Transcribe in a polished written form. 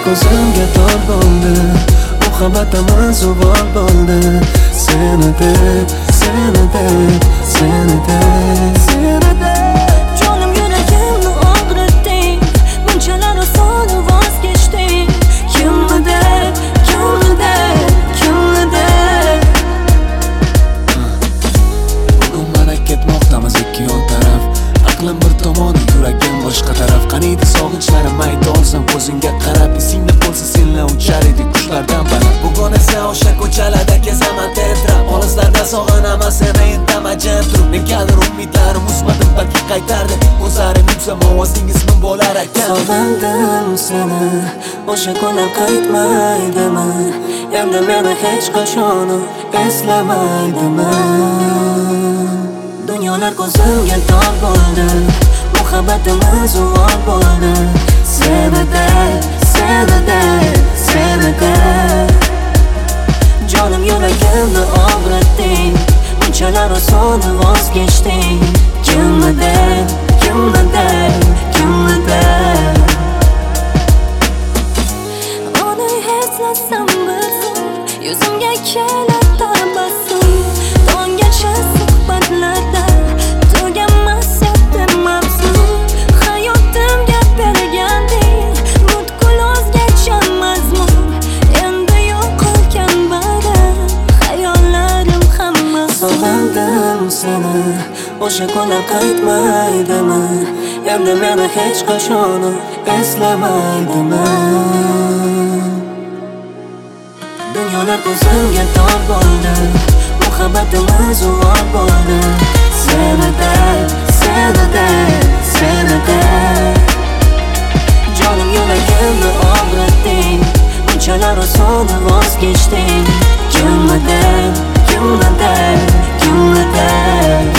ko'zimga tor bo'ldi, muhabbatimiz uvol bo'ldi. Seni deb, seni deb, seni deb, seni deb Jonim yuragimni og'ritding, bunchalar oson voz kechding. Kimni deb, kimni deb, kimni deb Bugun mana ketmoqdamiz ikki yon taraf. Aqlim bir tomon, yuragim boshqa taraf. Qaniydi sog'inchlarim ayta olsam ko'zingga qarab. Esingda bo'lsa senla uchar edik qushlardan baland. Bugun esa o'sha ko'chalarda kezaman tentrab. Olislarda sog'inaman seni indaman jim turib. Negadir umidlarim uzmadim, balki qaytardi. Ko'zlarim yumsam ovozingiz min bo'lar ekan. Sog'indim seni, o'sha kunlar qaytmaydimi? Endi meni hech qachon eslamaydimi? Dunyolar ko'zimga tor bo'ldi, muhabbatimiz uvol bo'ldi. Seni deb, seni deb, seni deb Jonim yuragimni og'ritding, bunchalar oson voz kechding. Kimni deb, kimni deb, kimni deb Uni eslasam bir zum, yuzimga kelar tabassum. Tonggacha suhbatlarda tugamas edi mavzu. Hayotimga berganding, butkul o'zgacha mazmun. Endi yo'q qolgan bari, xayollarim hamma. Sog'indim seni, o'sha kunlar qaytmaydimi? Endi meni hech qachon eslamaydimi? Dunyolar ko'zimga tor bo'ldi, muhabbatimiz uvol bo'ldi. Seni deb, seni deb, seni deb Jonim yuragimni og'ritding, bunchalar oson voz kechding. Kimni deb, kimni deb, kimni deb